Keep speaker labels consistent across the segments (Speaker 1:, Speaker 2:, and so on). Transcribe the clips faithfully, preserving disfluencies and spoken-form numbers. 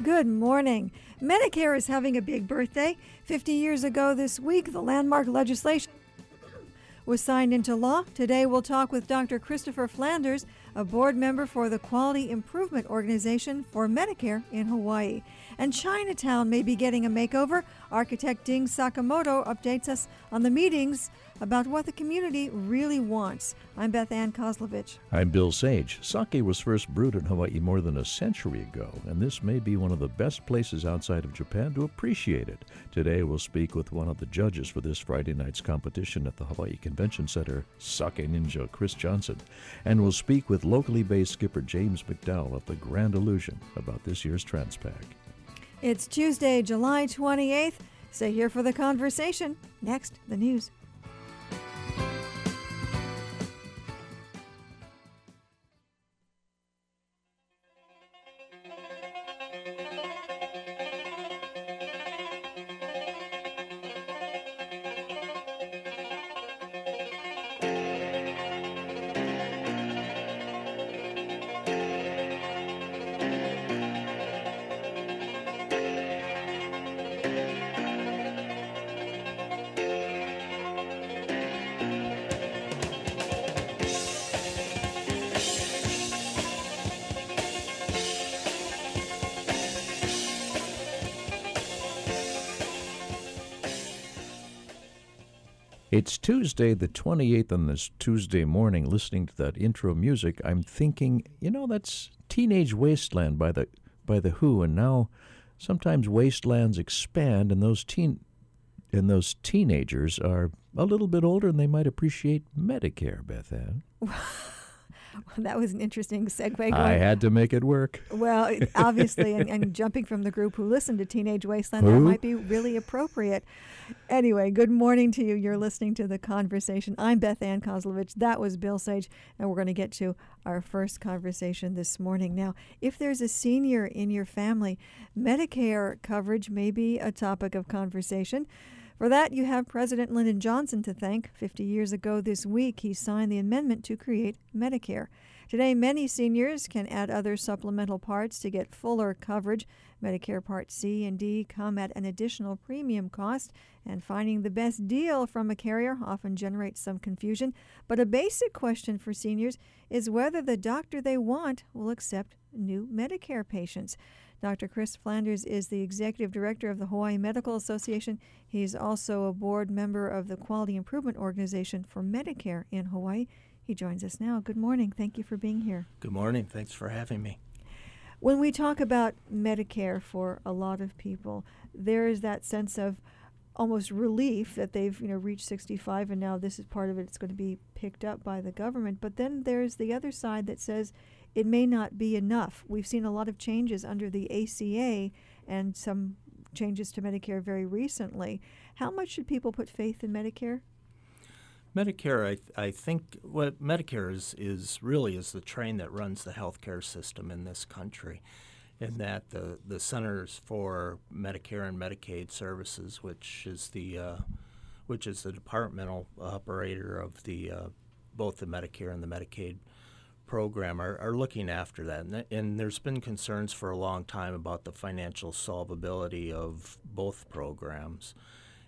Speaker 1: Good morning. Medicare is having a big birthday. fifty years ago this week, the landmark legislation was signed into law. Today we'll talk with Doctor Christopher Flanders, a board member for the Quality Improvement Organization for Medicare in Hawaii. And Chinatown may be getting a makeover. Architect Ding Sakamoto updates us on the meetings about what the community really wants. I'm Beth Ann Kozlovich.
Speaker 2: I'm Bill Sage. Sake was first brewed in Hawaii more than a century ago, and this may be one of the best places outside of Japan to appreciate it. Today we'll speak with one of the judges for this Friday night's competition at the Hawaii Convention Center, Sake Ninja Chris Johnson, and we'll speak with locally based skipper James McDowell of the Grand Illusion about this year's Transpac.
Speaker 1: It's Tuesday, July twenty-eighth. Stay here for the conversation. Next, the news.
Speaker 2: It's Tuesday the twenty-eighth, on this Tuesday morning, listening to that intro music, I'm thinking, you know, that's Teenage Wasteland by the by the Who, and now sometimes wastelands expand, and those teen and those teenagers are a little bit older, and they might appreciate Medicare, Beth Ann.
Speaker 1: Well, that was an interesting segue. Going.
Speaker 2: I had to make it work.
Speaker 1: Well, obviously, and, and jumping from the group who listened to Teenage Wasteland,
Speaker 2: Who?
Speaker 1: that might be really appropriate. Anyway, good morning to you. You're listening to The Conversation. I'm Beth Ann Kozlovich. That was Bill Sage, and we're going to get to our first conversation this morning. Now, if there's a senior in your family, Medicare coverage may be a topic of conversation. For that, you have President Lyndon Johnson to thank. Fifty years ago this week, he signed the amendment to create Medicare. Today, many seniors can add other supplemental parts to get fuller coverage. Medicare Part C and D come at an additional premium cost, and finding the best deal from a carrier often generates some confusion. But a basic question for seniors is whether the doctor they want will accept new Medicare patients. Doctor Chris Flanders is the executive director of the Hawaii Medical Association. He's also a board member of the Quality Improvement Organization for Medicare in Hawaii. He joins us now. Good morning. Thank you for being here.
Speaker 3: Good morning. Thanks for having me.
Speaker 1: When we talk about Medicare for a lot of people, there is that sense of almost relief that they've, you know, reached sixty-five, and now this is part of it. It's going to be picked up by the government. But then there's the other side that says it may not be enough. We've seen a lot of changes under the A C A and some changes to Medicare very recently. How much should people put faith in Medicare?
Speaker 3: Medicare, I, th- I think what Medicare is, is really is the train that runs the healthcare system in this country, in that the, the Centers for Medicare and Medicaid Services, which is the uh, which is the departmental operator of the uh, both the Medicare and the Medicaid program, are, are looking after that. And, th- and there's been concerns for a long time about the financial solvability of both programs.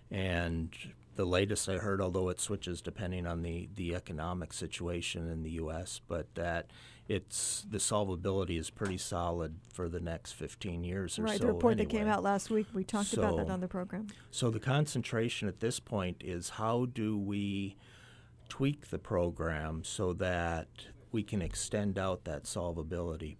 Speaker 3: And the latest I heard, although it switches depending on the, the economic situation in the U S, but that it's the solvability is pretty solid for the next fifteen years or
Speaker 1: right,
Speaker 3: so.
Speaker 1: the report
Speaker 3: anyway.
Speaker 1: that came out last week, we talked
Speaker 3: so,
Speaker 1: about that on the program.
Speaker 3: So the concentration at this point is how do we tweak the program so that we can extend out that solvability.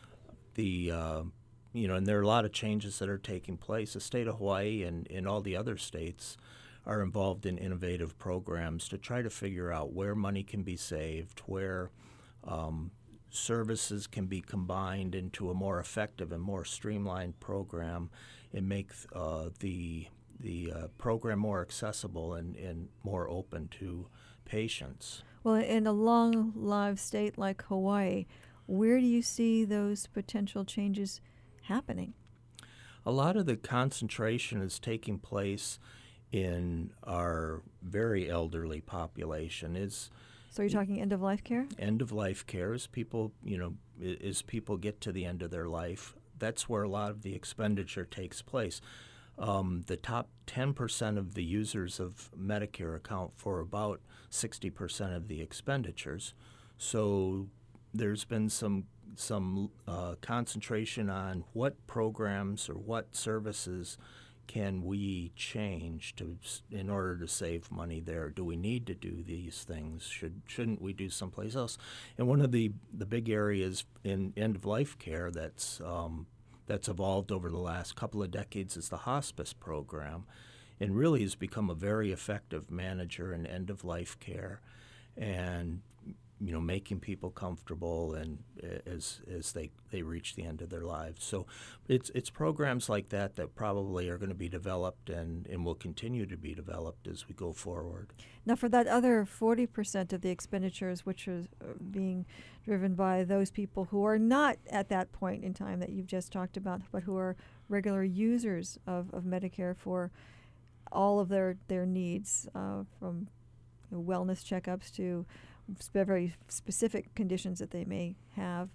Speaker 3: The uh, you know, and there are a lot of changes that are taking place. The state of Hawaii and, and all the other states are involved in innovative programs to try to figure out where money can be saved, where um, services can be combined into a more effective and more streamlined program, and make uh, the the uh, program more accessible and, and more open to patients.
Speaker 1: Well, in a long-lived state like Hawaii, where do you see those potential changes happening?
Speaker 3: A lot of the concentration is taking place in our very elderly population. Is
Speaker 1: So you're talking end-of-life care?
Speaker 3: end-of-life care as people, you know, as people get to the end of their life. that's where a lot of the expenditure takes place. Um, the top ten percent of the users of Medicare account for about sixty percent of the expenditures. So there's been some some uh, concentration on what programs or what services can we change to in order to save money there. Do we need to do these things? Should, shouldn't we do someplace else? And one of the, the big areas in end-of-life care that's um, that's evolved over the last couple of decades is the hospice program, and really has become a very effective manager in end-of-life care, and you know, making people comfortable and as as they, they reach the end of their lives. So it's it's programs like that that probably are going to be developed and, and will continue to be developed as we go forward.
Speaker 1: Now, for that other forty percent of the expenditures, which is uh, being driven by those people who are not at that point in time that you've just talked about, but who are regular users of, of Medicare for all of their, their needs, uh, from you know, wellness checkups to very specific conditions that they may have.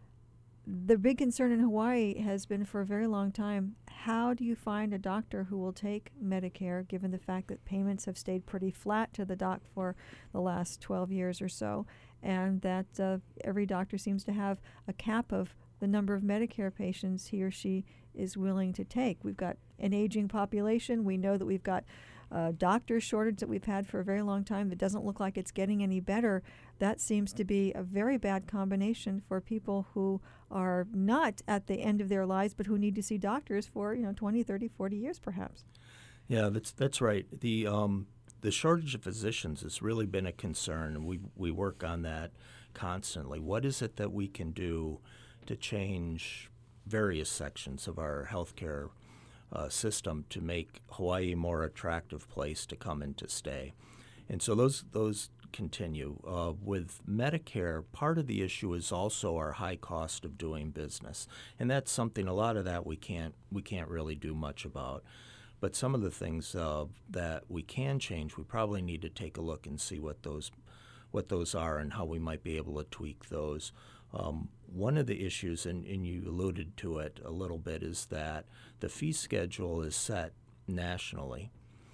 Speaker 1: The big concern in Hawaii has been for a very long time, how do you find a doctor who will take Medicare, given the fact that payments have stayed pretty flat to the doc for the last twelve years or so, and that uh, every doctor seems to have a cap of the number of Medicare patients he or she is willing to take. We've got an aging population. We know that we've got Uh, doctor shortage that we've had for a very long time that doesn't look like it's getting any better. That seems to be a very bad combination for people who are not at the end of their lives but who need to see doctors for, you know, twenty, thirty, forty years perhaps.
Speaker 3: Yeah, that's that's right. The um, the shortage of physicians has really been a concern, and we we work on that constantly. What is it that we can do to change various sections of our healthcare Uh, system to make Hawaii a more attractive place to come and to stay? And so those those continue. Uh, with Medicare, part of the issue is also our high cost of doing business, and that's something, a lot of that we can't we can't really do much about. But some of the things uh, that we can change, we probably need to take a look and see what those what those are and how we might be able to tweak those. Um, one of the issues, and, and you alluded to it a little bit, is that the fee schedule is set nationally,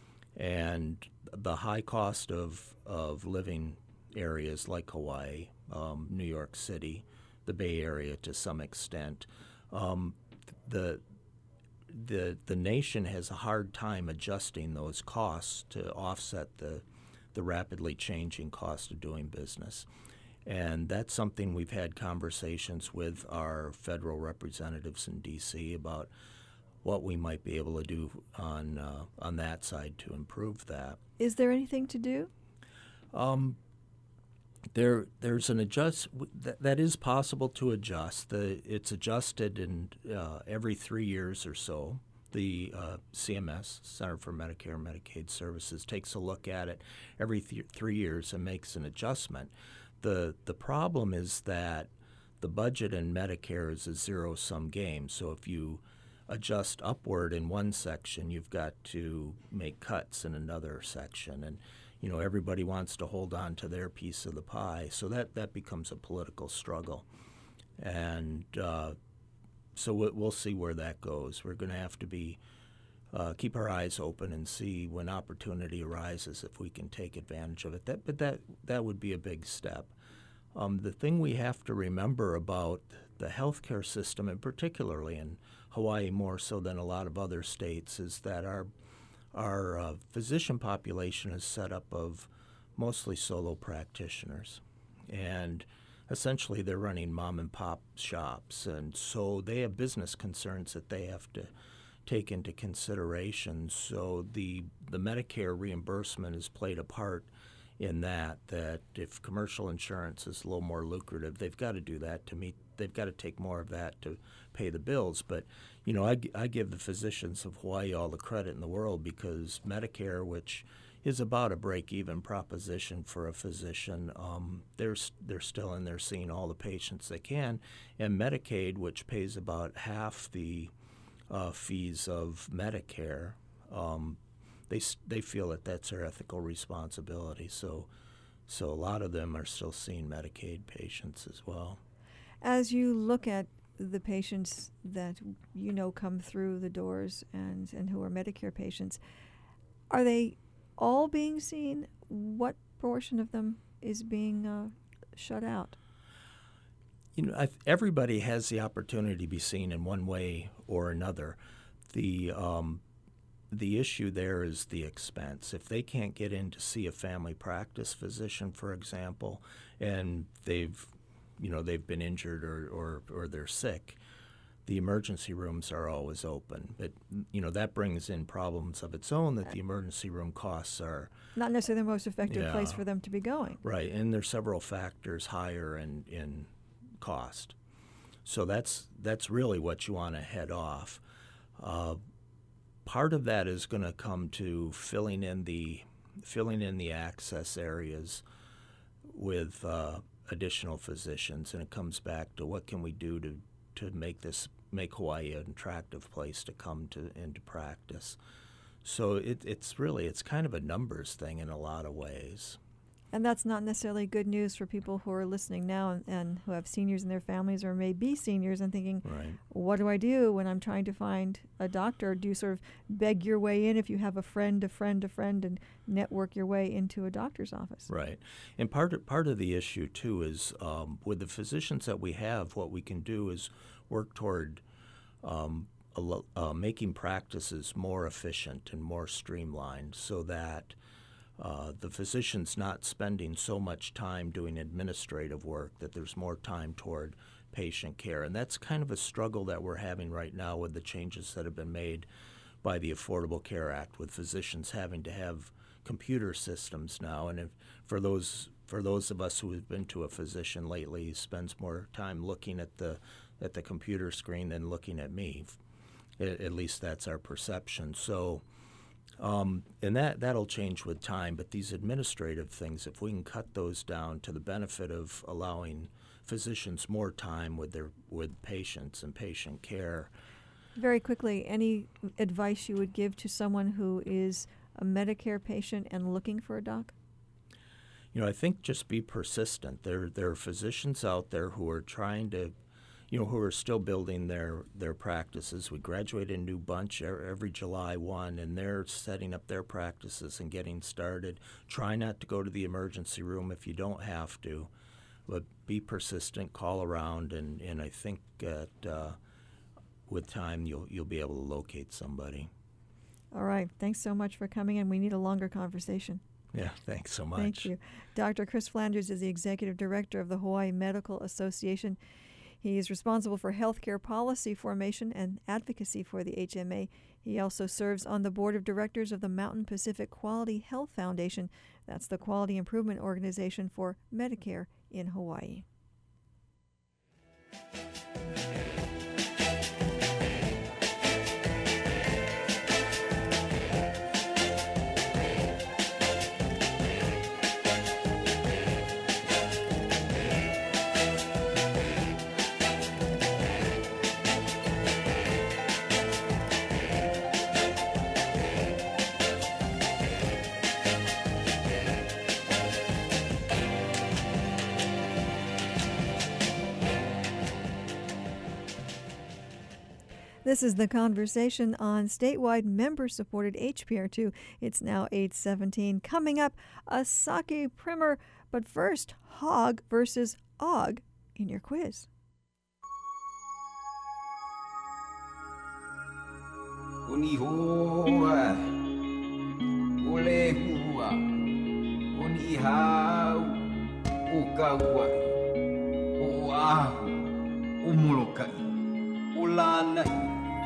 Speaker 3: and the high cost of, of living areas like Hawaii, um, New York City, the Bay Area to some extent, um, the the the nation has a hard time adjusting those costs to offset the the rapidly changing cost of doing business. And that's something we've had conversations with our federal representatives in D C about what we might be able to do on uh, on that side to improve that.
Speaker 1: Is there anything to do?
Speaker 3: Um, there, there's an adjust that, that is possible to adjust. The it's adjusted in uh, every three years or so. The uh, C M S, Center for Medicare and Medicaid Services, takes a look at it every th- three years and makes an adjustment. The the problem is that the budget in Medicare is a zero-sum game. So if you adjust upward in one section, you've got to make cuts in another section. And, you know, everybody wants to hold on to their piece of the pie. So that, that becomes a political struggle. And uh, so we'll see where that goes. We're going to have to be uh, keep our eyes open and see when opportunity arises if we can take advantage of it. That, but that that would be a big step. Um, the thing we have to remember about the healthcare system, and particularly in Hawaii more so than a lot of other states, is that our our uh, physician population is set up of mostly solo practitioners, and essentially they're running mom and pop shops, and so they have business concerns that they have to take into consideration. So the the Medicare reimbursement has played a part in that, that if commercial insurance is a little more lucrative, they've got to do that to meet, they've got to take more of that to pay the bills. But, you know, I, I give the physicians of Hawaii all the credit in the world, because Medicare, which is about a break-even proposition for a physician, um, they're, they're still in there seeing all the patients they can. And Medicaid, which pays about half the uh, fees of Medicare, um, They they feel that that's their ethical responsibility. So, so a lot of them are still seeing Medicaid patients as well.
Speaker 1: As you look at the patients that you know come through the doors and, and who are Medicare patients, are they all being seen? What portion of them is being uh, shut out?
Speaker 3: You know, I th- everybody has the opportunity to be seen in one way or another. The um, the issue there is the expense. If they can't get in to see a family practice physician, for example, and they've, you know, they've been injured or, or, or they're sick, the emergency rooms are always open. But, you know, that brings in problems of its own that the emergency room costs are
Speaker 1: not necessarily the most effective
Speaker 3: yeah,
Speaker 1: place for them to be going.
Speaker 3: Right, and there's several factors higher in, in cost. So that's that's really what you want to head off. Uh, part of that is going to come to filling in the filling in the access areas with uh, additional physicians, and it comes back to what can we do to to make this make Hawaii an attractive place to come to into practice. So it, it's really it's kind of a numbers thing in a lot of ways.
Speaker 1: And that's not necessarily good news for people who are listening now and, and who have seniors in their families or may be seniors and thinking,
Speaker 3: right,
Speaker 1: what do I do when I'm trying to find a doctor? Do you sort of beg your way in if you have a friend, a friend, a friend, and network your way into a doctor's office?
Speaker 3: Right. And part of, part of the issue, too, is um, with the physicians that we have, what we can do is work toward um, a lo- uh, making practices more efficient and more streamlined so that Uh, the physician's not spending so much time doing administrative work, that there's more time toward patient care. And that's kind of a struggle that we're having right now with the changes that have been made by the Affordable Care Act, with physicians having to have computer systems now. And if, for those for those of us who have been to a physician lately, he spends more time looking at the at the computer screen than looking at me. At, at least that's our perception. So. Um, and that, that'll change with time, but these administrative things, if we can cut those down to the benefit of allowing physicians more time with their with patients and patient care.
Speaker 1: Very quickly, any advice you would give to someone who is a Medicare patient and looking for a doc?
Speaker 3: You know, I think just be persistent. There, there are physicians out there who are trying to, you know, who are still building their, their practices. We graduate a new bunch every July first, and they're setting up their practices and getting started. Try not to go to the emergency room if you don't have to, but be persistent, call around, and, and I think that uh, with time you'll you'll be able to locate somebody.
Speaker 1: All right. Thanks so much for coming in. We need a longer conversation.
Speaker 3: Yeah, thanks so much.
Speaker 1: Thank you. Doctor Chris Flanders is the Executive Director of the Hawaii Medical Association. He is responsible for healthcare policy formation and advocacy for the H M A. He also serves on the board of directors of the Mountain Pacific Quality Health Foundation. That's the quality improvement organization for Medicare in Hawaii. This is The Conversation on statewide member-supported H P R two. It's now eight seventeen. Coming up, a sake primer. But first, hog versus og in your quiz.
Speaker 4: Uni hoa, ole hua, uni hau, ukaua, oahu, umolokai, ulanai.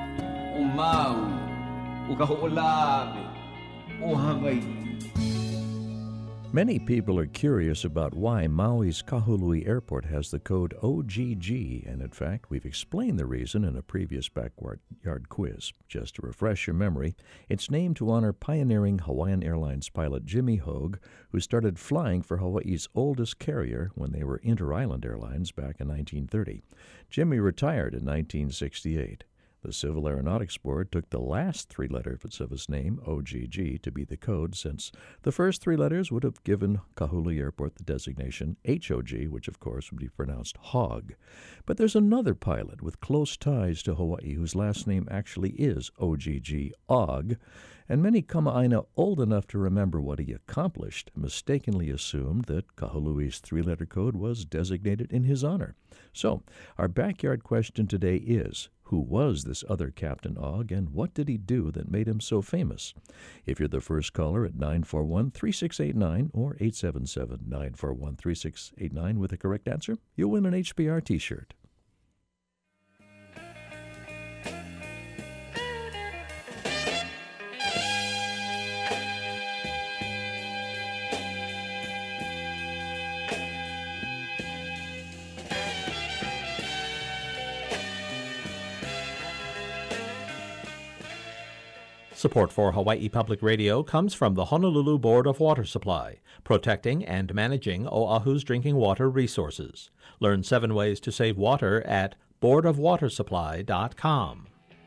Speaker 2: Many people are curious about why Maui's Kahului Airport has the code O G G, and in fact, we've explained the reason in a previous backyard quiz. Just to refresh your memory, it's named to honor pioneering Hawaiian Airlines pilot Jimmy Hogue, who started flying for Hawaii's oldest carrier when they were Inter-Island Airlines back in nineteen thirty. Jimmy retired in nineteen sixty-eight. The Civil Aeronautics Board took the last three letters of its name, O G G, to be the code, since the first three letters would have given Kahului Airport the designation H O G, which of course would be pronounced hog. But there's another pilot with close ties to Hawaii whose last name actually is O G G, Og, and many Kama'aina old enough to remember what he accomplished mistakenly assumed that Kahului's three-letter code was designated in his honor. So, our backyard question today is, who was this other Captain Og, and what did he do that made him so famous? If you're the first caller at nine four one, three six eight nine or eight seven seven, nine four one, three six eight nine with the correct answer, you'll win an H B R T-shirt.
Speaker 5: Support for Hawaii Public Radio comes from the Honolulu Board of Water Supply, protecting and managing Oahu's drinking water resources. Learn seven ways to save water at board of water supply dot com.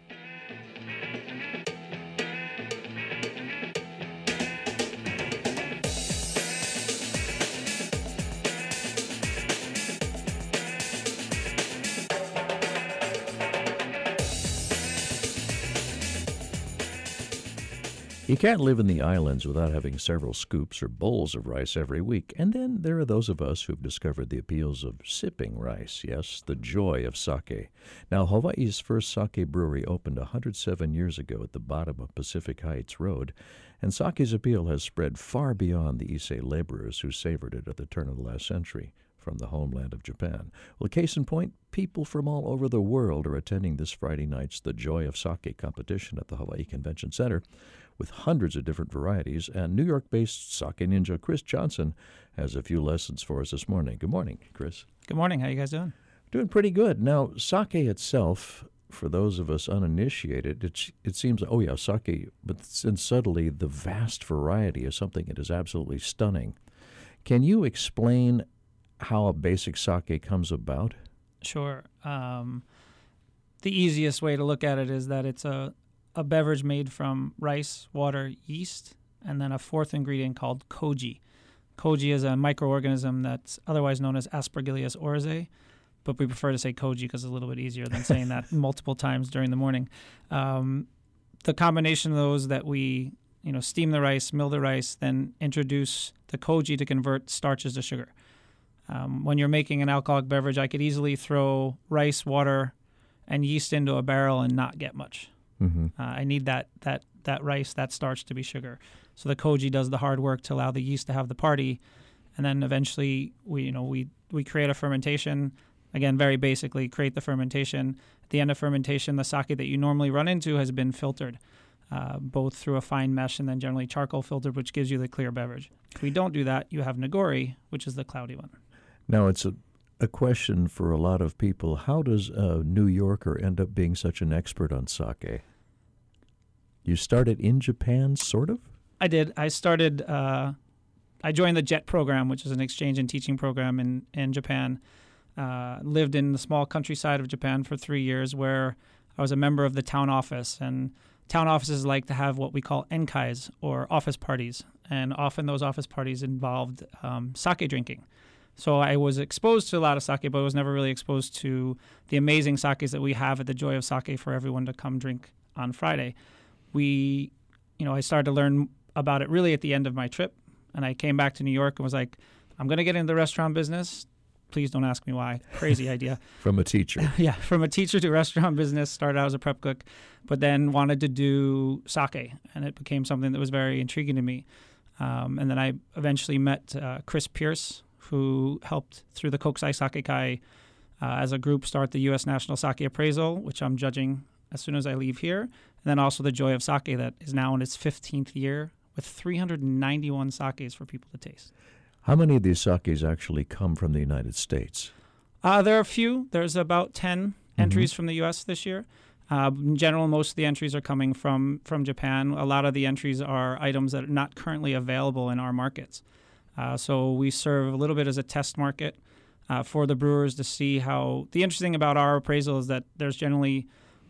Speaker 2: You can't live in the islands without having several scoops or bowls of rice every week. And then there are those of us who've discovered the appeals of sipping rice. Yes, the joy of sake. Now, Hawaii's first sake brewery opened one hundred seven years ago at the bottom of Pacific Heights Road, and sake's appeal has spread far beyond the Issei laborers who savored it at the turn of the last century from the homeland of Japan. Well, case in point, people from all over the world are attending this Friday night's The Joy of Sake competition at the Hawaii Convention Center, with hundreds of different varieties, and New York-based sake ninja Chris Johnson has a few lessons for us this morning. Good morning, Chris.
Speaker 6: Good morning. How you guys doing?
Speaker 2: Doing pretty good. Now, sake itself, for those of us uninitiated, it, it seems, oh yeah, sake, but then subtly the vast variety is something that is absolutely stunning. Can you explain how a basic sake comes about?
Speaker 6: Sure. Um, the easiest way to look at it is that it's a a beverage made from rice, water, yeast, and then a fourth ingredient called koji. Koji is a microorganism that's otherwise known as Aspergillus oryzae, but we prefer to say koji because it's a little bit easier than saying that multiple times during the morning. Um, the combination of those that we, you know, steam the rice, mill the rice, then introduce the koji to convert starches to sugar. Um, when you're making an alcoholic beverage, I could easily throw rice, water, and yeast into a barrel and not get much. Mm-hmm. Uh, I need that that that rice, that starch to be sugar. So the koji does the hard work to allow the yeast to have the party, and then eventually we you know we we create a fermentation. Again, very basically, create the fermentation. At the end of fermentation, the sake that you normally run into has been filtered, uh, both through a fine mesh and then generally charcoal filtered, which gives you the clear beverage. If we don't do that, you have nigori, which is the cloudy one.
Speaker 2: Now it's a a question for a lot of people. How does a New Yorker end up being such an expert on sake? You started in Japan, sort of?
Speaker 6: I did. I started, uh, I joined the JET program, which is an exchange and teaching program in, in Japan. Uh, lived in the small countryside of Japan for three years where I was a member of the town office. And town offices like to have what we call enkais, or office parties. And often those office parties involved um, sake drinking. So I was exposed to a lot of sake, but I was never really exposed to the amazing sakes that we have at the Joy of Sake for everyone to come drink on Friday. We, you know, I started to learn about it really at the end of my trip, and I came back to New York and was like, I'm going to get into the restaurant business. Please don't ask me why. Crazy idea.
Speaker 2: From a teacher.
Speaker 6: Yeah, from a teacher to restaurant business. Started out as a prep cook, but then wanted to do sake, and it became something that was very intriguing to me. Um, and then I eventually met uh, Chris Pierce, who helped through the Kokusai Sake Kai uh, as a group start the U S National Sake Appraisal, which I'm judging as soon as I leave here. And then also the Joy of Sake that is now in its fifteenth year with three hundred ninety-one sakes for people to taste.
Speaker 2: How many of these sakes actually come from the United States?
Speaker 6: Uh, there are a few. There's about ten mm-hmm. entries from the U S this year. Uh, in general, most of the entries are coming from, from Japan. A lot of the entries are items that are not currently available in our markets. Uh, so we serve a little bit as a test market uh, for the brewers to see how... The interesting about our appraisal is that there's generally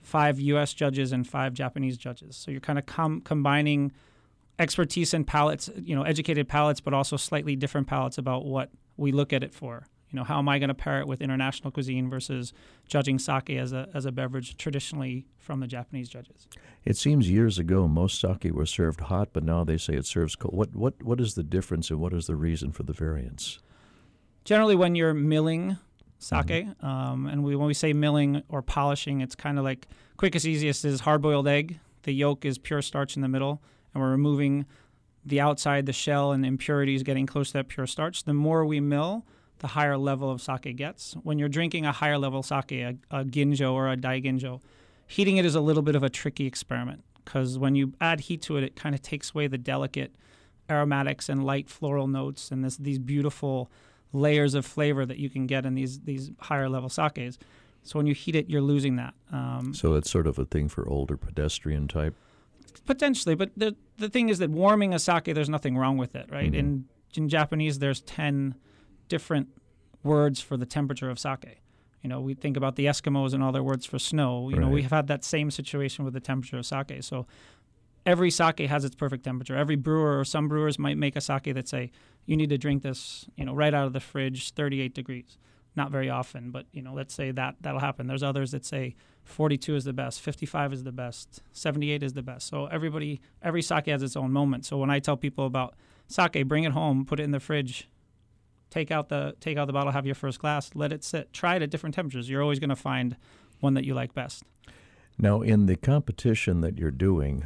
Speaker 6: five U S judges and five Japanese judges. So you're kind of com- combining expertise and palates, you know, educated palates, but also slightly different palates about what we look at it for. You know, how am I going to pair it with international cuisine versus judging sake as a as a beverage traditionally from the Japanese judges?
Speaker 2: It seems years ago most sake was served hot, but now they say it serves cold. What what what is the difference, and what is the reason for the variance?
Speaker 6: Generally, when you're milling sake,
Speaker 2: Mm-hmm.
Speaker 6: um, and we when we say milling or polishing, it's kind of like quickest, easiest is hard-boiled egg. The yolk is pure starch in the middle, and we're removing the outside, the shell, and impurities, getting close to that pure starch. The more we mill, the higher level of sake gets. When you're drinking a higher level sake, a, a ginjo or a daiginjo, heating it is a little bit of a tricky experiment because when you add heat to it, it kind of takes away the delicate aromatics and light floral notes and this, these beautiful layers of flavor that you can get in these these higher level sakes. So when you heat it, you're losing that. Um,
Speaker 2: So it's sort of a thing for older pedestrian type.
Speaker 6: Potentially, but the the thing is that warming a sake, there's nothing wrong with it, right?
Speaker 2: Mhm.
Speaker 6: In in Japanese, there's ten different words for the temperature of sake. You know, we think about the Eskimos and all their words for snow. You know,
Speaker 2: Right.
Speaker 6: we have had that same situation with the temperature of sake. So every sake has its perfect temperature. Every brewer or some brewers might make a sake that say, you need to drink this, you know, right out of the fridge, thirty-eight degrees. Not very often, but, you know, let's say that that'll happen. There's others that say forty-two is the best, fifty-five is the best, seventy-eight is the best. So everybody, every sake has its own moment. So when I tell people about sake, bring it home, put it in the fridge, take out the take out the bottle, have your first glass, let it sit, try it at different temperatures. You're always going to find one that you like best.
Speaker 2: Now, in the competition that you're doing,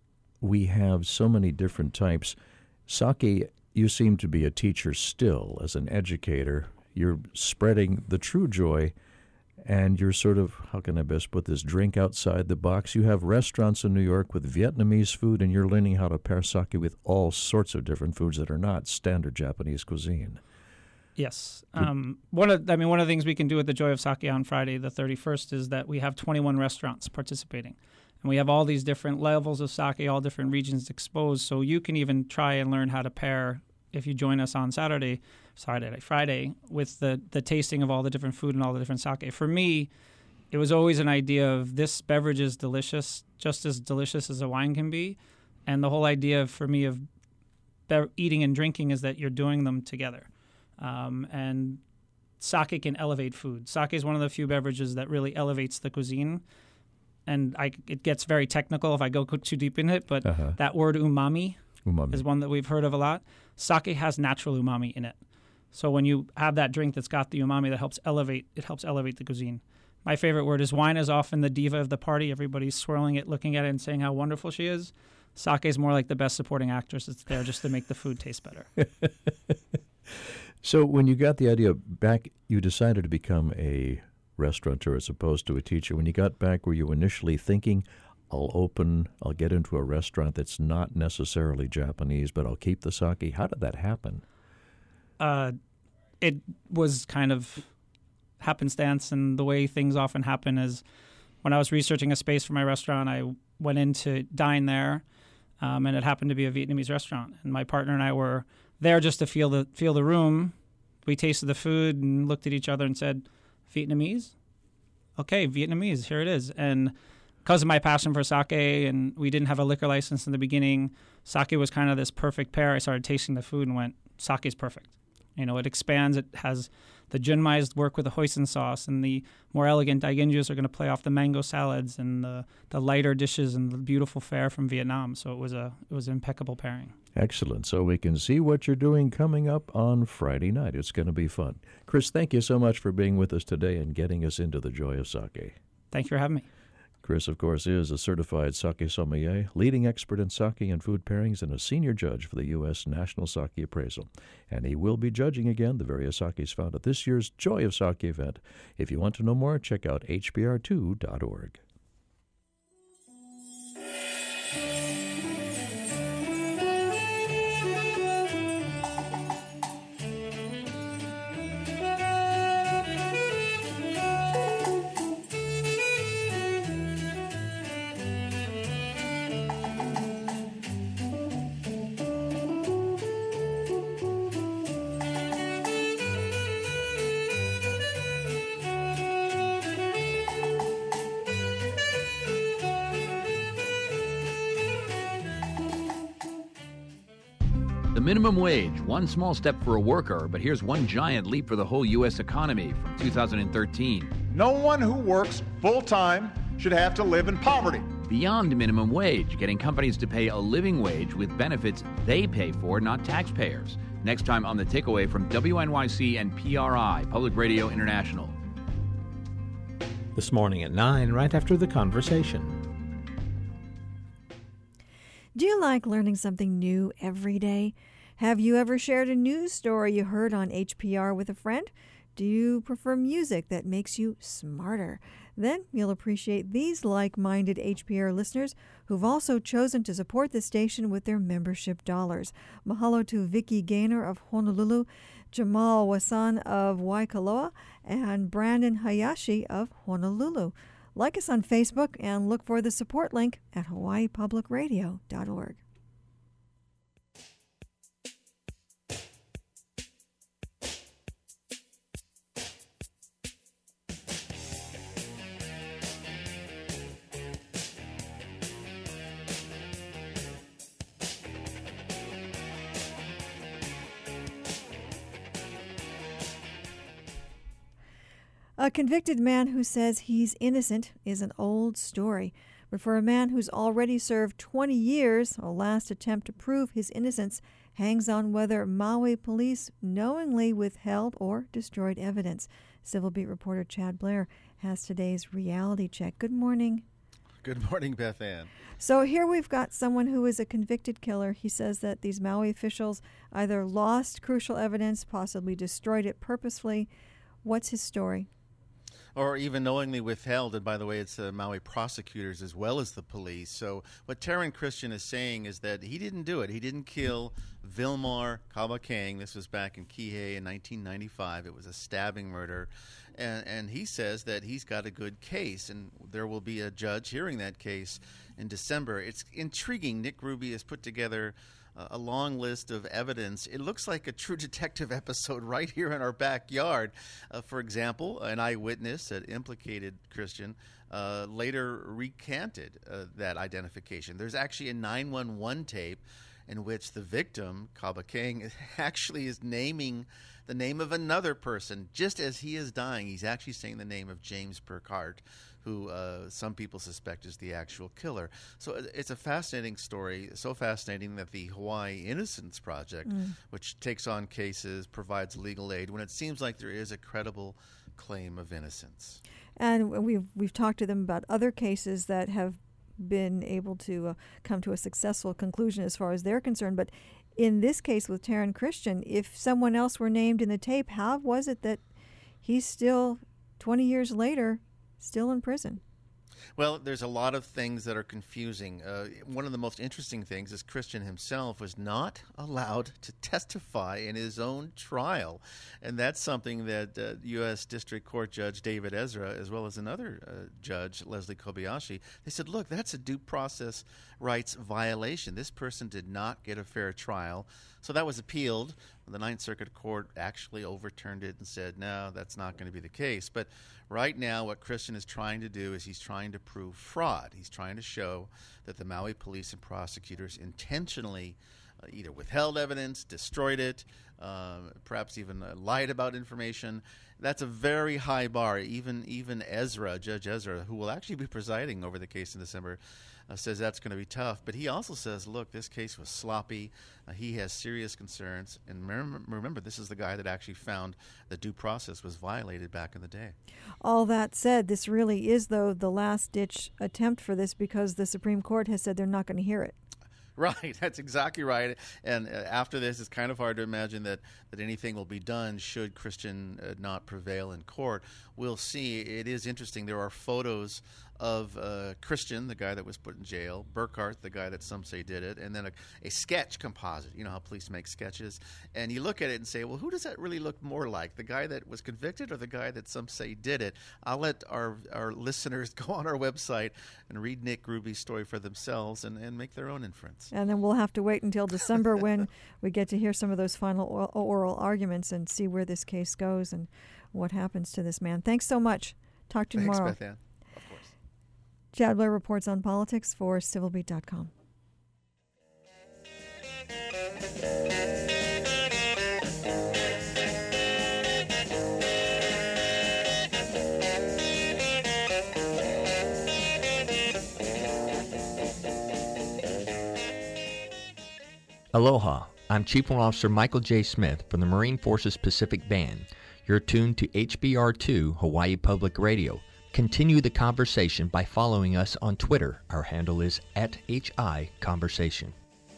Speaker 2: we have so many different types. Sake, you seem to be a teacher still, as an educator. You're spreading the true joy, and you're sort of, how can I best put this, drink outside the box. You have restaurants in New York with Vietnamese food, and you're learning how to pair sake with all sorts of different foods that are not standard Japanese cuisine.
Speaker 6: Yes. Um, one of I mean, one of the things we can do at the Joy of Sake on Friday, the thirty-first, is that we have twenty-one restaurants participating. And we have all these different levels of sake, all different regions exposed. So you can even try and learn how to pair, if you join us on Saturday, Saturday, Friday, with the, the tasting of all the different food and all the different sake. For me, it was always an idea of this beverage is delicious, just as delicious as a wine can be. And the whole idea for me of be- eating and drinking is that you're doing them together. Um, and sake can elevate food. Sake is one of the few beverages that really elevates the cuisine. And I, it gets very technical if I go too deep in it, but
Speaker 2: Uh-huh.
Speaker 6: that word umami,
Speaker 2: Umami.
Speaker 6: is one that we've heard of a lot. Sake has natural umami in it. So when you have that drink that's got the umami that helps elevate, it helps elevate the cuisine. My favorite word is wine is often the diva of the party. Everybody's swirling it, looking at it, and saying how wonderful she is. Sake is more like the best supporting actress. It's there just to make the food taste better.
Speaker 2: So when you got the idea back, you decided to become a restaurateur as opposed to a teacher. When you got back, were you initially thinking, I'll open, I'll get into a restaurant that's not necessarily Japanese, but I'll keep the sake? How did that happen?
Speaker 6: Uh, it was kind of happenstance, and the way things often happen is when I was researching a space for my restaurant, I went in to dine there, um, and it happened to be a Vietnamese restaurant. And my partner and I were there just to feel the feel the room. We tasted the food and looked at each other and said, Vietnamese? Okay, Vietnamese, here it is. And because of my passion for sake, and we didn't have a liquor license in the beginning, sake was kind of this perfect pair. I started tasting the food and went, sake is perfect. You know, it expands. It has the junmais work with the hoisin sauce, and the more elegant daiginjus are going to play off the mango salads and the, the lighter dishes and the beautiful fare from Vietnam. So it was a it was an impeccable pairing.
Speaker 2: Excellent. So we can see what you're doing coming up on Friday night. It's going to be fun. Chris, thank you so much for being with us today and getting us into the joy of sake.
Speaker 6: Thank you for having me.
Speaker 2: Chris, of course, is a certified sake sommelier, leading expert in sake and food pairings, and a senior judge for the U S National Sake Appraisal. And he will be judging again the various sakes found at this year's Joy of Sake event. If you want to know more, check out H B R two dot org.
Speaker 7: The minimum wage, one small step for a worker, but here's one giant leap for the whole U S economy from two thousand thirteen.
Speaker 8: No one who works full-time should have to live in poverty.
Speaker 7: Beyond minimum wage, getting companies to pay a living wage with benefits they pay for, not taxpayers. Next time on The Takeaway from W N Y C and P R I, Public Radio International.
Speaker 5: This morning at nine, right after The Conversation.
Speaker 1: Do you like learning something new every day? Have you ever shared a news story you heard on H P R with a friend? Do you prefer music that makes you smarter? Then you'll appreciate these like-minded H P R listeners who've also chosen to support the station with their membership dollars. Mahalo to Vicky Gaynor of Honolulu, Jamal Wasan of Waikoloa, and Brandon Hayashi of Honolulu. Like us on Facebook and look for the support link at hawaii public radio dot org. A convicted man who says he's innocent is an old story. But for a man who's already served twenty years, a last attempt to prove his innocence hangs on whether Maui police knowingly withheld or destroyed evidence. Civil Beat reporter Chad Blair has today's reality check. Good morning.
Speaker 9: Good morning, Beth Ann.
Speaker 1: So here we've got someone who is a convicted killer. He says that these Maui officials either lost crucial evidence, possibly destroyed it purposefully. What's his story?
Speaker 9: Or even knowingly withheld. And by the way, it's the Maui prosecutors as well as the police. So what Taryn Christian is saying is that he didn't do it. He didn't kill Vilmar Kabakeng. This was back in Kihei in nineteen ninety-five. It was a stabbing murder. And, and he says that he's got a good case, and there will be a judge hearing that case in December. It's intriguing. Nick Ruby has put together a long list of evidence. It looks like a True Detective episode right here in our backyard. Uh, for example, an eyewitness that implicated Christian uh, later recanted uh, that identification. There's actually a nine one one tape in which the victim, Kabakeng, actually is naming the name of another person. Just as he is dying, he's actually saying the name of James Burkhart, who uh, some people suspect is the actual killer. So it's a fascinating story, so fascinating that the Hawaii Innocence Project, mm. which takes on cases, provides legal aid when it seems like there is a credible claim of innocence.
Speaker 1: And we've, we've talked to them about other cases that have been able to uh, come to a successful conclusion as far as they're concerned. But in this case with Taryn Christian, if someone else were named in the tape, how was it that he's still, twenty years later, still in prison?
Speaker 9: Well, there's a lot of things that are confusing. Uh, one of the most interesting things is Christian himself was not allowed to testify in his own trial. And that's something that uh, U S District Court Judge David Ezra, as well as another uh, judge, Leslie Kobayashi, they said, look, that's a due process rights violation. This person did not get a fair trial. So that was appealed. The Ninth Circuit Court actually overturned it and said, no, that's not going to be the case. But right now what Christian is trying to do is he's trying to prove fraud. He's trying to show that the Maui police and prosecutors intentionally uh, either withheld evidence, destroyed it, uh, perhaps even uh, lied about information. That's a very high bar. Even even Ezra, Judge Ezra, who will actually be presiding over the case in December, Uh, says that's going to be tough. But he also says, look, this case was sloppy. Uh, he has serious concerns. And remember, remember, this is the guy that actually found the due process was violated back in the day.
Speaker 1: All that said, this really is, though, the last-ditch attempt for this because the Supreme Court has said they're not going to hear it.
Speaker 9: Right, that's exactly right. And uh, after this, it's kind of hard to imagine that, that anything will be done should Christian uh, not prevail in court. We'll see. It is interesting. There are photos of uh, Christian, the guy that was put in jail, Burkhart, the guy that some say did it, and then a, a sketch composite. You know how police make sketches? And you look at it and say, well, who does that really look more like, the guy that was convicted or the guy that some say did it? I'll let our, our listeners go on our website and read Nick Ruby's story for themselves and, and make their own inference.
Speaker 1: And then we'll have to wait until December when we get to hear some of those final oral, oral arguments and see where this case goes and what happens to this man. Thanks so much. Talk to you
Speaker 9: Thanks,
Speaker 1: tomorrow.
Speaker 9: Beth Ann. Of course.
Speaker 1: Chad Blair reports on politics for civil beat dot com.
Speaker 10: Aloha, I'm Chief Warrant Officer Michael J. Smith from the Marine Forces Pacific Band. You're tuned to H B R two Hawaii Public Radio. Continue the conversation by following us on Twitter. Our handle is at H I Conversation.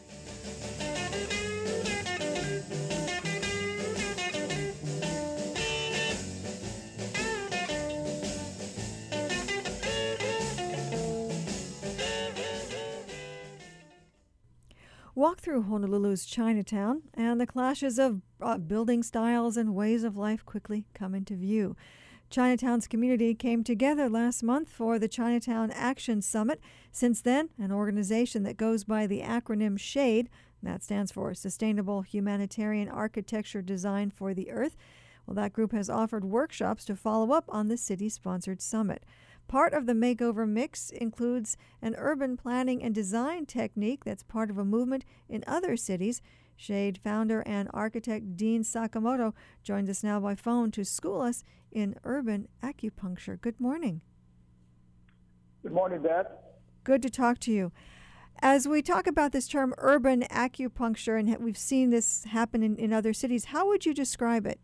Speaker 1: Walk through Honolulu's Chinatown, and the clashes of uh, building styles and ways of life quickly come into view. Chinatown's community came together last month for the Chinatown Action Summit. Since then, an organization that goes by the acronym SHADE, that stands for Sustainable Humanitarian Architecture Design for the Earth, well, that group has offered workshops to follow up on the city-sponsored summit. Part of the makeover mix includes an urban planning and design technique that's part of a movement in other cities. SHADE founder and architect Dean Sakamoto joins us now by phone to school us in urban acupuncture. Good morning.
Speaker 11: Good morning, Beth.
Speaker 1: Good to talk to you. As we talk about this term urban acupuncture, and we've seen this happen in, in other cities, how would you describe it?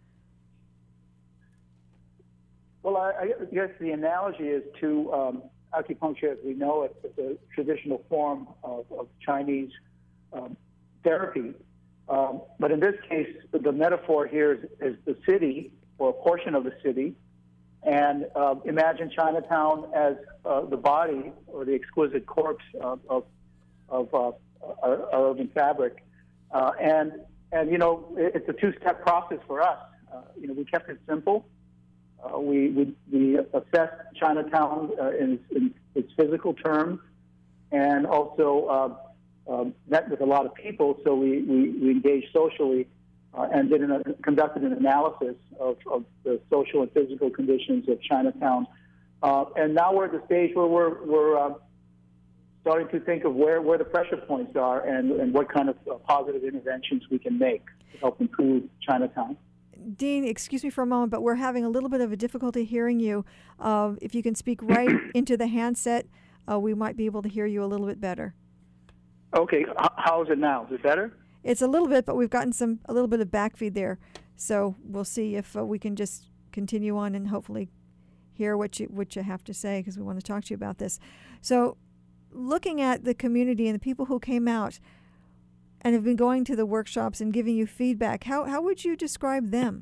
Speaker 11: Well, I, I guess the analogy is to um, acupuncture as we know it, as a traditional form of, of Chinese um, therapy. Um, but in this case, the, the metaphor here is, is the city, or a portion of the city. And uh, imagine Chinatown as uh, the body or the exquisite corpse of, of, of uh, our, our urban fabric. Uh, and, and, you know, it, it's a two-step process for us. Uh, you know, we kept it simple. Uh, we, we, we assessed Chinatown uh, in, in its physical terms, and also uh, uh, met with a lot of people. So we, we, we engaged socially uh, and did an, conducted an analysis of, of the social and physical conditions of Chinatown. Uh, and now we're at the stage where we're, we're uh, starting to think of where, where the pressure points are and, and what kind of uh, positive interventions we can make to help improve Chinatown.
Speaker 1: Dean, excuse me for a moment, but we're having a little bit of a difficulty hearing you. Uh, if you can speak right into the handset, uh, we might be able to hear you a little bit better.
Speaker 11: Okay, H- how is it now? Is it better?
Speaker 1: It's a little bit, but we've gotten some a little bit of backfeed there. So we'll see if uh, we can just continue on and hopefully hear what you what you have to say, because we want to talk to you about this. So looking at the community and the people who came out and have been going to the workshops and giving you feedback, how how would you describe them?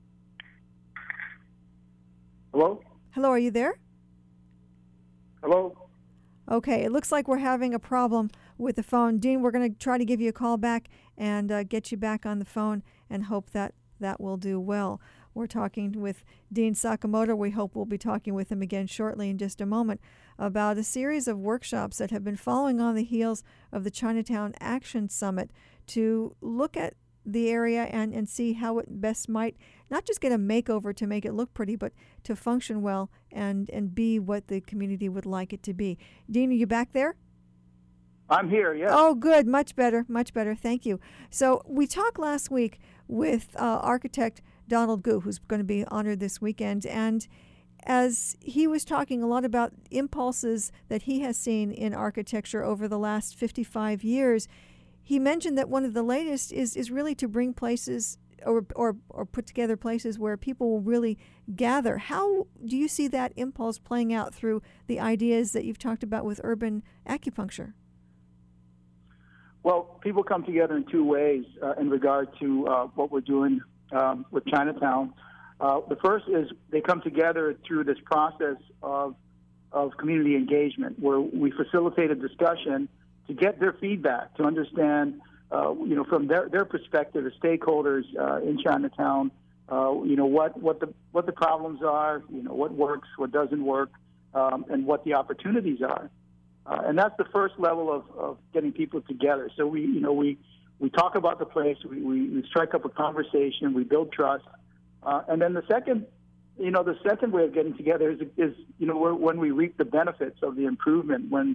Speaker 11: Hello?
Speaker 1: Hello, are you there?
Speaker 11: Hello?
Speaker 1: Okay, it looks like we're having a problem with the phone. Dean, we're going to try to give you a call back and uh, get you back on the phone and hope that that will do well. We're talking with Dean Sakamoto. We hope we'll be talking with him again shortly in just a moment about a series of workshops that have been following on the heels of the Chinatown Action Summit to look at the area and, and see how it best might not just get a makeover to make it look pretty, but to function well and, and be what the community would like it to be. Dean, are you back there?
Speaker 11: I'm here, yes.
Speaker 1: Oh, good. Much better. Much better. Thank you. So we talked last week with uh, architect Donald Gu, who's going to be honored this weekend. And as he was talking a lot about impulses that he has seen in architecture over the last fifty-five years, he mentioned that one of the latest is, is really to bring places or, or, or put together places where people will really gather. How do you see that impulse playing out through the ideas that you've talked about with urban acupuncture?
Speaker 11: Well, people come together in two ways uh, in regard to uh, what we're doing um, with Chinatown. Uh, the first is they come together through this process of of community engagement, where we facilitate a discussion to get their feedback, to understand, uh, you know, from their, their perspective as stakeholders uh, in Chinatown, uh, you know, what, what the what the problems are, you know, what works, what doesn't work, um, and what the opportunities are. Uh, and that's the first level of, of getting people together. So we, you know, we, we talk about the place, we, we, we strike up a conversation, we build trust. Uh, and then the second, you know, the second way of getting together is, is you know, when we reap the benefits of the improvement, when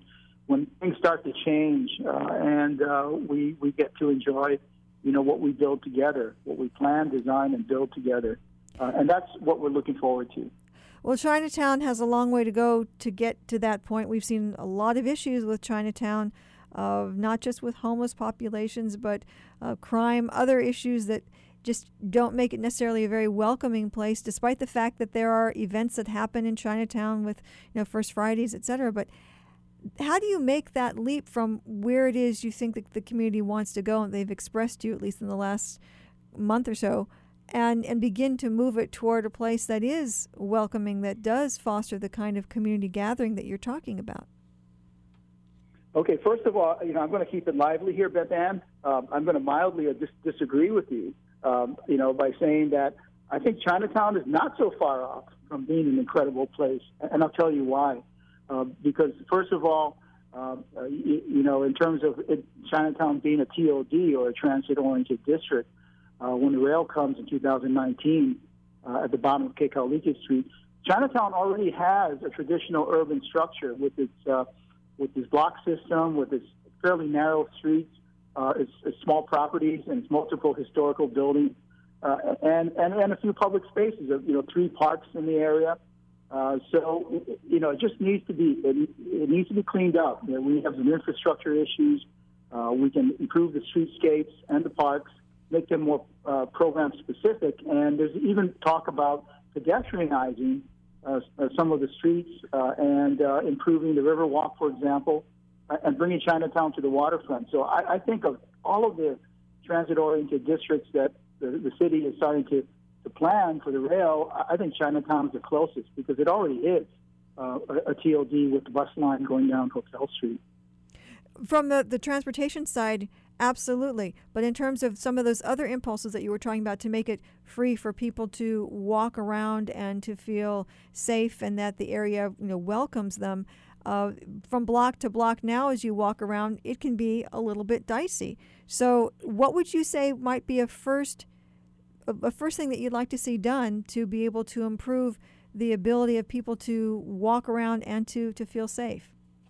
Speaker 11: when things start to change uh, and uh, we we get to enjoy, you know, what we build together, what we plan, design, and build together, uh, and that's what we're looking forward to.
Speaker 1: Well, Chinatown has a long way to go to get to that point. We've seen a lot of issues with Chinatown, uh, not just with homeless populations, but uh, crime, other issues that just don't make it necessarily a very welcoming place, despite the fact that there are events that happen in Chinatown with, you know, First Fridays, et cetera. But how do you make that leap from where it is you think that the community wants to go, and they've expressed to you, at least in the last month or so, and, and begin to move it toward a place that is welcoming, that does foster the kind of community gathering that you're talking about?
Speaker 11: Okay, first of all, you know, I'm going to keep it lively here, Beth Ann. Um, I'm going to mildly dis- disagree with you, um, you know, by saying that I think Chinatown is not so far off from being an incredible place, and I'll tell you why. Uh, because, first of all, uh, you, you know, in terms of it, Chinatown being a T O D, or a transit-oriented district, uh, when the rail comes in two thousand nineteen uh, at the bottom of Kekaulike Street, Chinatown already has a traditional urban structure with its uh, with its block system, with its fairly narrow streets, uh, its, its small properties, and its multiple historical buildings, uh, and, and and a few public spaces. You know, three parks in the area. Uh, so, you know, it just needs to be it, it needs to be cleaned up. You know, we have some infrastructure issues. Uh, we can improve the streetscapes and the parks, make them more uh, program specific, and there's even talk about pedestrianizing uh, some of the streets uh, and uh, improving the Riverwalk, for example, uh, and bringing Chinatown to the waterfront. So I, I think of all of the transit-oriented districts that the, the city is starting to the plan for the rail. I think Chinatown is the closest because it already is uh, a, a T O D with the bus line going down Hotel Street.
Speaker 1: From the, the transportation side, absolutely. But in terms of some of those other impulses that you were talking about to make it free for people to walk around and to feel safe, and that the area, you know, welcomes them, uh, from block to block now as you walk around, it can be a little bit dicey. So what would you say might be a first a first thing that you'd like to see done to be able to improve the ability of people to walk around and to, to feel safe?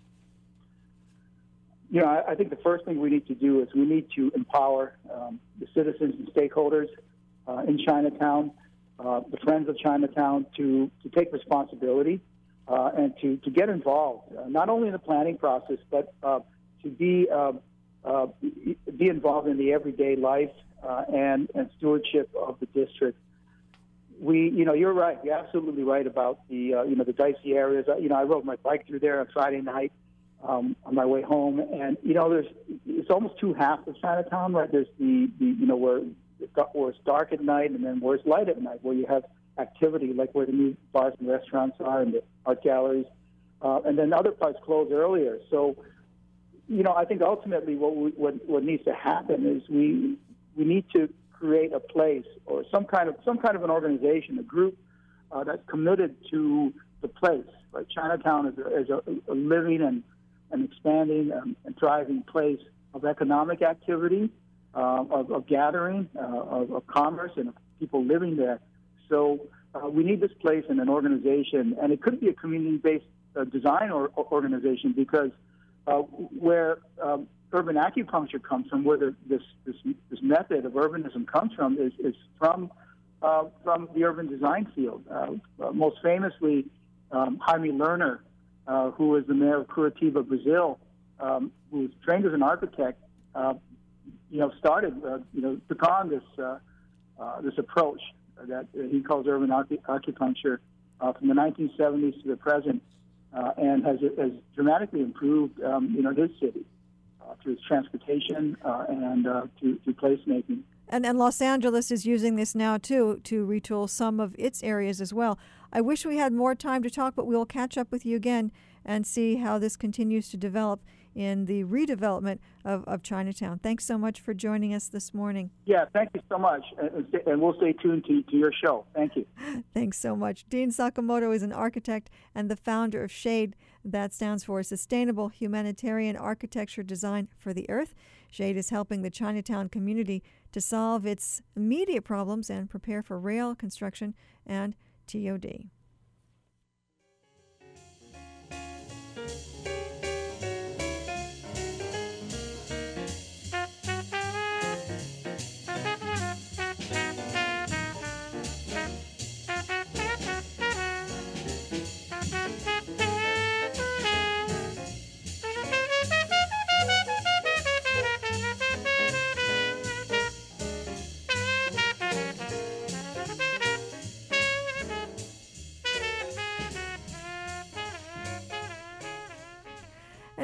Speaker 11: You know, I, I think the first thing we need to do is we need to empower um, the citizens and stakeholders uh, in Chinatown, uh, the Friends of Chinatown, to, to take responsibility uh, and to, to get involved, uh, not only in the planning process, but uh, to be, uh, uh, be involved in the everyday life Uh, and, and stewardship of the district. We, you know, you're right. You're absolutely right about the, uh, you know, the dicey areas. You know, I rode my bike through there on Friday night um, on my way home, and you know, there's it's almost two halves of Chinatown, right? There's the, the you know, where where it's dark at night, and then where it's light at night, where you have activity, like where the new bars and restaurants are, and the art galleries, uh, and then other parts close earlier. So, you know, I think ultimately what we, what what needs to happen is we. We need to create a place or some kind of some kind of an organization, a group uh, that's committed to the place. Right? Chinatown is a, is a, a living and, and expanding um, and thriving place of economic activity, uh, of, of gathering, uh, of, of commerce, and of people living there. So uh, we need this place in an organization, and it could be a community-based uh, design or, or organization, because uh, where um, urban acupuncture comes from, where the, this, this this method of urbanism comes from, is, is from uh, from the urban design field. Uh, uh, most famously, um, Jaime Lerner, uh, who is the mayor of Curitiba, Brazil, um, who was trained as an architect, uh, you know, started uh, you know took on this uh, uh, this approach that he calls urban acupuncture uh, from the nineteen seventies to the present, uh, and has has dramatically improved um, you know his city. Uh, through its transportation uh, and uh, to, to placemaking.
Speaker 1: And, and Los Angeles is using this now, too, to retool some of its areas as well. I wish we had more time to talk, but we'll catch up with you again and see how this continues to develop in the redevelopment of, of Chinatown. Thanks so much for joining us this morning.
Speaker 11: Yeah, thank you so much. And, and we'll stay tuned to, to your show. Thank you.
Speaker 1: Thanks so much. Dean Sakamoto is an architect and the founder of SHADE. That stands for Sustainable Humanitarian Architecture Design for the Earth. SHADE is helping the Chinatown community to solve its immediate problems and prepare for rail construction and T O D.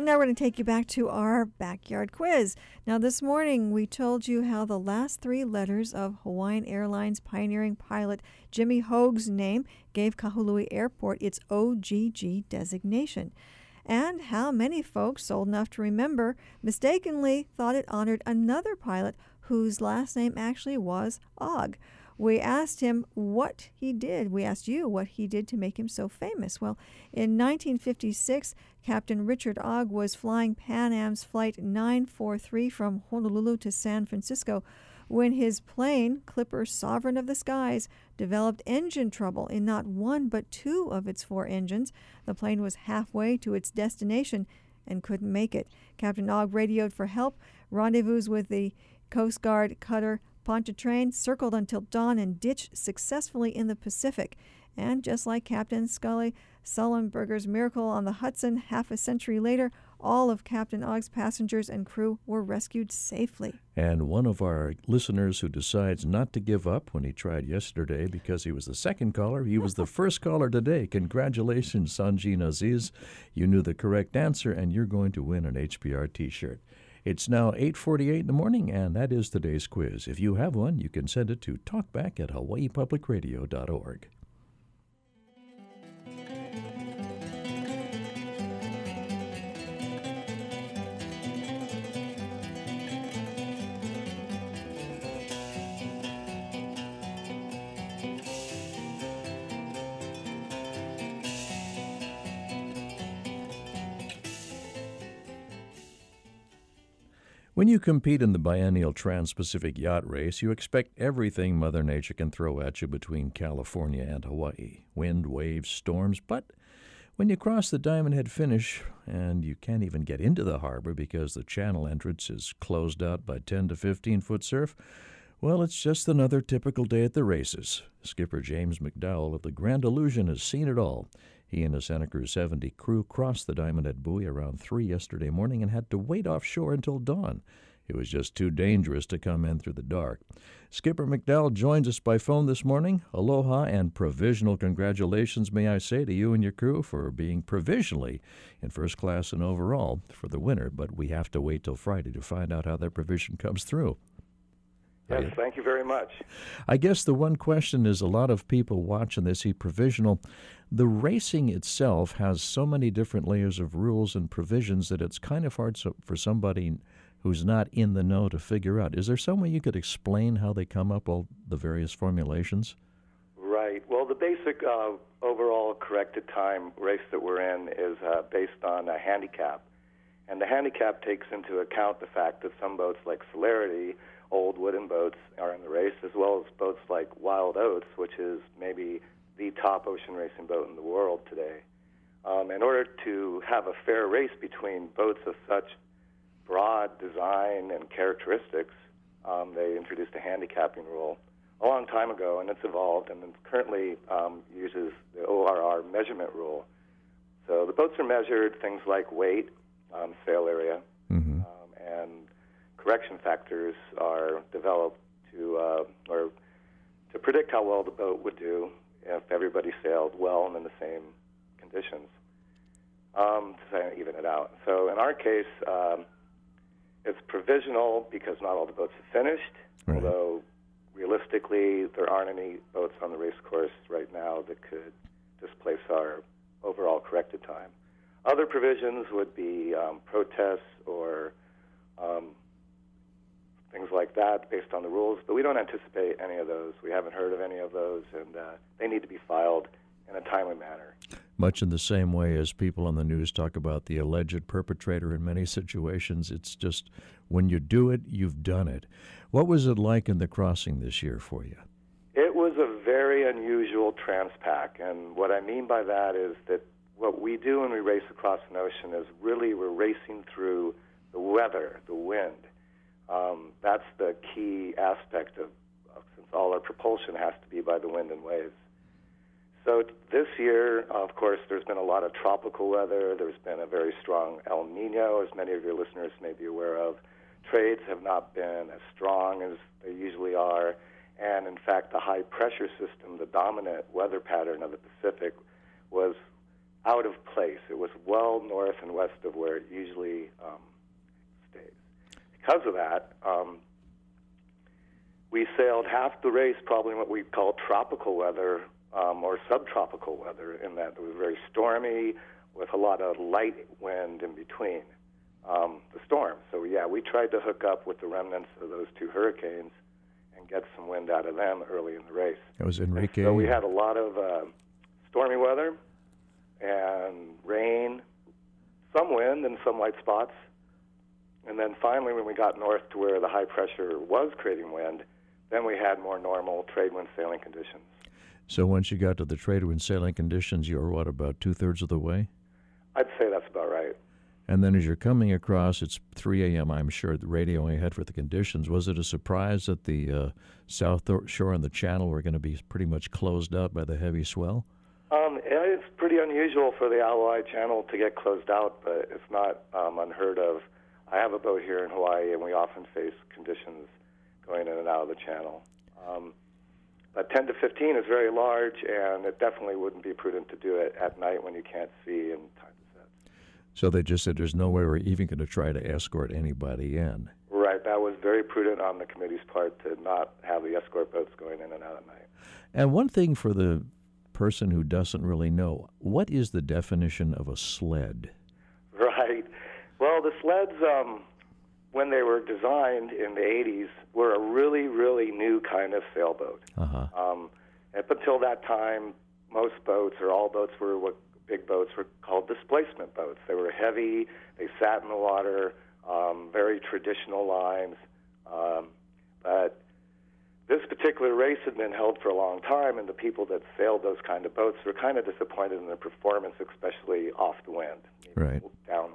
Speaker 1: And now we're going to take you back to our backyard quiz. Now, this morning we told you how the last three letters of Hawaiian Airlines pioneering pilot Jimmy Hoag's name gave Kahului Airport its O G G designation, and how many folks, old enough to remember, mistakenly thought it honored another pilot whose last name actually was Ogg. We asked him what he did. We asked you what he did to make him so famous. Well, in nineteen fifty-six, Captain Richard Ogg was flying Pan Am's Flight nine forty-three from Honolulu to San Francisco when his plane, Clipper Sovereign of the Skies, developed engine trouble in not one but two of its four engines. The plane was halfway to its destination and couldn't make it. Captain Ogg radioed for help, rendezvoused with the Coast Guard cutter Pontchartrain, circled until dawn, and ditched successfully in the Pacific. And just like Captain Scully Sullenberger's miracle on the Hudson half a century later, all of Captain Ogg's passengers and crew were rescued safely.
Speaker 2: And one of our listeners who decides not to give up when he tried yesterday because he was the second caller, he was the first caller today. Congratulations, Sanjin Aziz. You knew the correct answer, and you're going to win an H P R T-shirt. It's now eight forty-eight in the morning, and that is today's quiz. If you have one, you can send it to talkback at hawaii public radio dot org. When you compete in the biennial Trans-Pacific Yacht Race, you expect everything Mother Nature can throw at you between California and Hawaii. Wind, waves, storms, but when you cross the Diamond Head finish and you can't even get into the harbor because the channel entrance is closed out by ten to fifteen foot surf, well, it's just another typical day at the races. Skipper James McDowell of the Grand Illusion has seen it all. He and his Santa Cruz seventy crew crossed the Diamond Head buoy around three yesterday morning and had to wait offshore until dawn. It was just too dangerous to come in through the dark. Skipper McDowell joins us by phone this morning. Aloha and provisional congratulations, may I say, to you and your crew for being provisionally in first class and overall for the winter, but we have to wait till Friday to find out how that provision comes through.
Speaker 12: Yes, thank you very much.
Speaker 2: I guess the one question is a lot of people watching this see provisional. The racing itself has so many different layers of rules and provisions that it's kind of hard so, for somebody who's not in the know to figure out. Is there some way you could explain how they come up all the various formulations?
Speaker 12: Right. Well, the basic uh, overall corrected time race that we're in is uh, based on a handicap. And the handicap takes into account the fact that some boats like Celerity, old wooden boats, are in the race, as well as boats like Wild Oats, which is maybe the top ocean racing boat in the world today. Um, in order to have a fair race between boats of such broad design and characteristics, um, they introduced a handicapping rule a long time ago, and it's evolved, and it currently um, uses the O R R measurement rule. So the boats are measured, things like weight, um, sail area,
Speaker 2: mm-hmm.
Speaker 12: um, and correction factors are developed to uh, or to predict how well the boat would do if everybody sailed well and in the same conditions, um, to even it out. So in our case, um, it's provisional because not all the boats have finished,
Speaker 2: right.
Speaker 12: Although realistically there aren't any boats on the race course right now that could displace our overall corrected time. Other provisions would be um, protests or um, things like that based on the rules, but we don't anticipate any of those. We haven't heard of any of those, and uh, they need to be filed in a timely manner.
Speaker 2: Much in the same way as people on the news talk about the alleged perpetrator in many situations, it's just when you do it, you've done it. What was it like in the crossing this year for you?
Speaker 12: It was a very unusual transpac, and what I mean by that is that what we do when we race across an ocean is really we're racing through the weather, the wind. Um, that's the key aspect of, of, since all our propulsion has to be by the wind and waves. So this year, of course, there's been a lot of tropical weather. There's been a very strong El Nino, as many of your listeners may be aware of. Trades have not been as strong as they usually are. And in fact, the high pressure system, the dominant weather pattern of the Pacific, was out of place. It was well north and west of where it usually um, stays. Because of that, um, we sailed half the race probably in what we call tropical weather um, or subtropical weather, in that it was very stormy with a lot of light wind in between um, the storm. So, yeah, we tried to hook up with the remnants of those two hurricanes and get some wind out of them early in the race.
Speaker 2: That was Enrique.
Speaker 12: And so we had a lot of uh, stormy weather and rain, some wind and some light spots. And then finally, when we got north to where the high pressure was creating wind, then we had more normal trade wind sailing conditions.
Speaker 2: So once you got to the trade wind sailing conditions, you were, what, about two-thirds of the way?
Speaker 12: I'd say that's about right.
Speaker 2: And then as you're coming across, it's three a.m., I'm sure, the radioing ahead for the conditions. Was it a surprise that the uh, South Shore and the Channel were going to be pretty much closed out by the heavy swell?
Speaker 12: Um, it's pretty unusual for the Aloi Channel to get closed out, but it's not um, unheard of. I have a boat here in Hawaii, and we often face conditions going in and out of the channel. Um, but ten to fifteen is very large, and it definitely wouldn't be prudent to do it at night when you can't see and time to set.
Speaker 2: So they just said there's no way we're even going to try to escort anybody in.
Speaker 12: Right. That was very prudent on the committee's part to not have the escort boats going in and out at night.
Speaker 2: And one thing for the person who doesn't really know, what is the definition of a sled?
Speaker 12: Right. Well, the sleds, um, when they were designed in the eighties, were a really, really new kind of sailboat.
Speaker 2: Uh-huh.
Speaker 12: Um, up until that time, most boats, or all boats, were what big boats were called displacement boats. They were heavy, they sat in the water, um, very traditional lines. Um, but this particular race had been held for a long time, and the people that sailed those kind of boats were kind of disappointed in their performance, especially off the wind,
Speaker 2: right,
Speaker 12: downwind.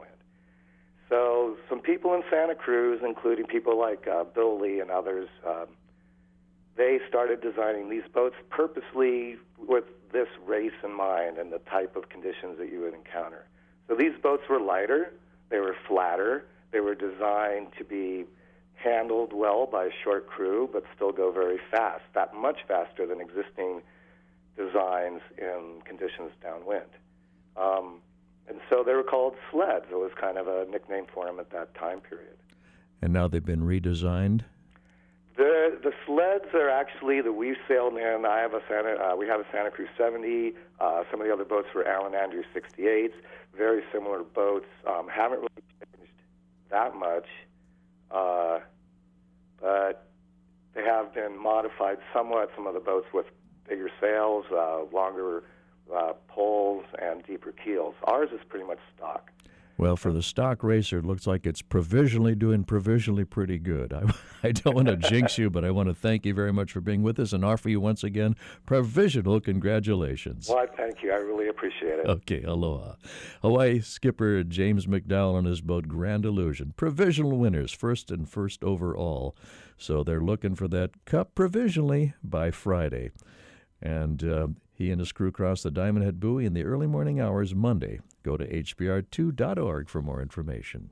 Speaker 12: So some people in Santa Cruz, including people like uh, Bill Lee and others, um, they started designing these boats purposely with this race in mind and the type of conditions that you would encounter. So these boats were lighter, they were flatter, they were designed to be handled well by a short crew, but still go very fast, that much faster than existing designs in conditions downwind. Um, and so they were called sleds. It was kind of a nickname for them at that time period.
Speaker 2: And now they've been redesigned?
Speaker 12: The the sleds are actually that we've sailed in. I have a Santa, uh, we have a Santa Cruz seventy. Uh, some of the other boats were Allen Andrews sixty-eights. Very similar boats. Um, haven't really changed that much, uh, but they have been modified somewhat. Some of the boats with bigger sails, uh, longer uh, poles, and deeper keels. Ours is pretty much stock.
Speaker 2: Well, for the stock racer, it looks like it's provisionally doing provisionally pretty good. I, I don't want to jinx you, but I want to thank you very much for being with us and offer you once again provisional congratulations.
Speaker 12: Well, I thank you. I really appreciate it.
Speaker 2: Okay, aloha. Hawaii skipper James McDowell on his boat Grand Illusion. Provisional winners, first and first overall. So they're looking for that cup provisionally by Friday. And uh, he and his crew crossed the Diamond Head Buoy in the early morning hours Monday. Go to H B R two dot org for more information.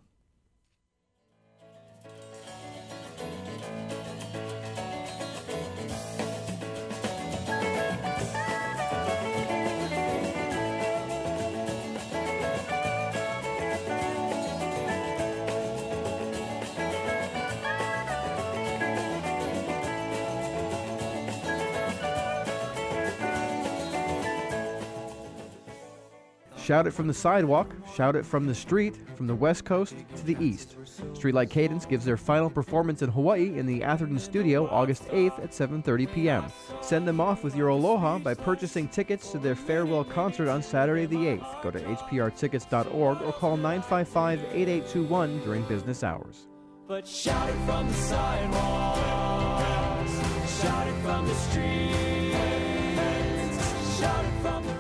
Speaker 13: Shout it from the sidewalk, shout it from the street, from the west coast to the east. Streetlight Cadence gives their final performance in Hawaii in the Atherton Studio August eighth at seven thirty p.m. Send them off with your aloha by purchasing tickets to their farewell concert on Saturday the eighth. Go to H P R tickets dot org or call nine five five, eight eight two one during business hours.
Speaker 14: But shout it from the sidewalks, shout it from the streets, shout it from the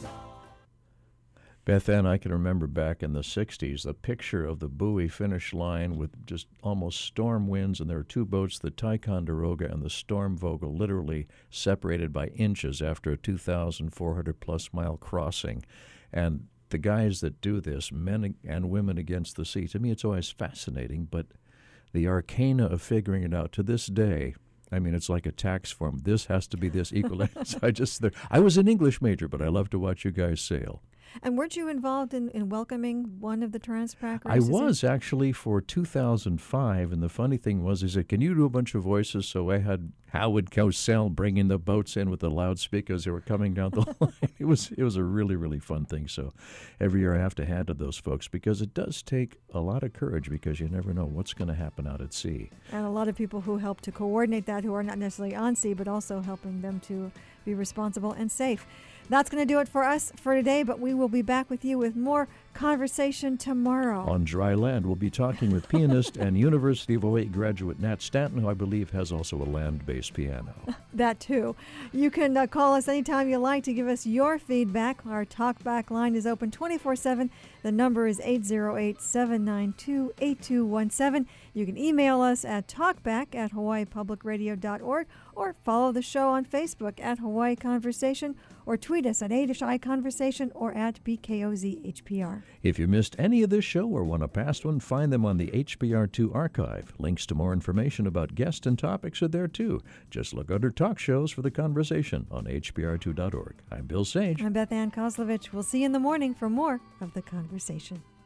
Speaker 2: Beth Ann, I can remember back in the sixties, the picture of the buoy finish line with just almost storm winds, and there were two boats, the Ticonderoga and the Storm Vogel, literally separated by inches after a two thousand four hundred plus mile crossing. And the guys that do this, men and women against the sea, to me it's always fascinating, but the arcana of figuring it out to this day, I mean, it's like a tax form. This has to be this equal. So I just, I was an English major, but I love to watch you guys sail.
Speaker 1: And weren't you involved in, in welcoming one of the Transpac
Speaker 2: I
Speaker 1: racers?
Speaker 2: was actually for two thousand five, and the funny thing was, he said, can you do a bunch of voices? So I had Howard Cosell bringing the boats in with the loudspeakers. They were coming down the line. It was it was a really, really fun thing. So every year I have to hand to those folks because it does take a lot of courage because you never know what's going to happen out at sea.
Speaker 1: And a lot of people who help to coordinate that, who are not necessarily on sea, but also helping them to be responsible and safe. That's going to do it for us for today, but we will be back with you with more conversation tomorrow.
Speaker 2: On dry land, we'll be talking with pianist and University of Hawaii graduate Nat Stanton, who I believe has also a land-based piano.
Speaker 1: That too. You can uh, call us anytime you like to give us your feedback. Our talkback line is open twenty-four seven. The number is eight zero eight, seven nine two, eight two one seven. You can email us at talkback at hawaii public radio dot org or follow the show on Facebook at Hawaii Conversation or tweet us at H I Conversation or at B K O Z H P R.
Speaker 2: If you missed any of this show or want a past one, find them on the H B R two archive. Links to more information about guests and topics are there too. Just look under Talk Shows for the conversation on H B R two dot org. I'm Bill Sage.
Speaker 1: I'm Beth Ann Kozlovich. We'll see you in the morning for more of The Conversation.